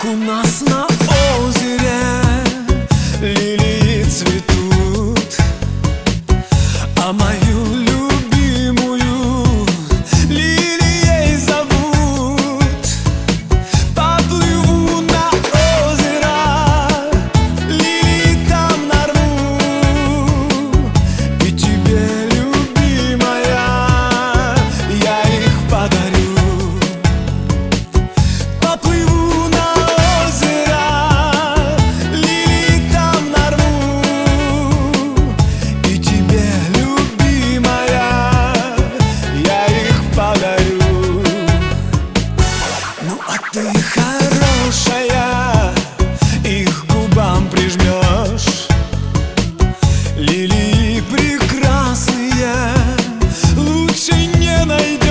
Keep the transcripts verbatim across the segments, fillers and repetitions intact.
у нас на озере лилии цветут, а мою любимую лилией зовут. Поплыву на озеро, лилии там нарву, и тебе, любимая, я их подарю. Поплыву на озеро, лилии там нарву, и тебе, любимая, я их подарю. Ну а ты хорошая, их к губам прижмешь. Лилии прекрасные, лучше не найдешь.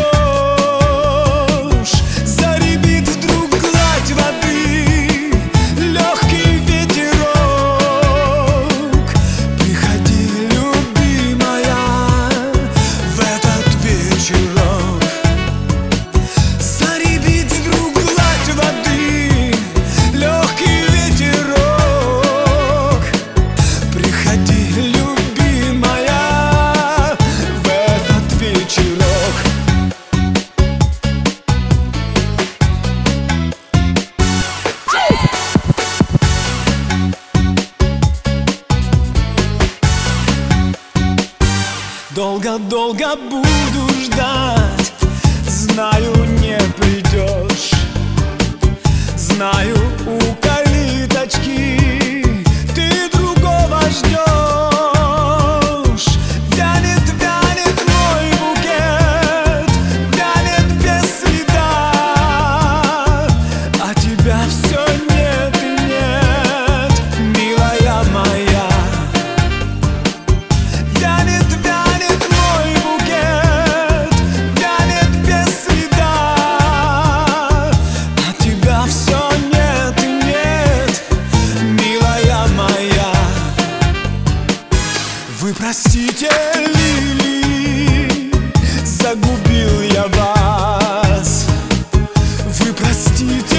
Заребит вдруг гладь воды, легкий ветерок. Приходи, любимая, в этот вечерок. Заребит вдруг гладь воды, легкий ветерок. Приходи, любимая, в этот вечерок. Долго-долго буду ждать, знаю, не придешь. Знаю, у калиточки ты другого ждешь. Вянет, вянет мой букет, вянет без следа, а тебя все нет и нет, милая моя. Вянет, вянет мой букет, вянет без следа, а тебя все нет и нет, милая моя. Вы простите, лилии, загубил я вас. Вы простите,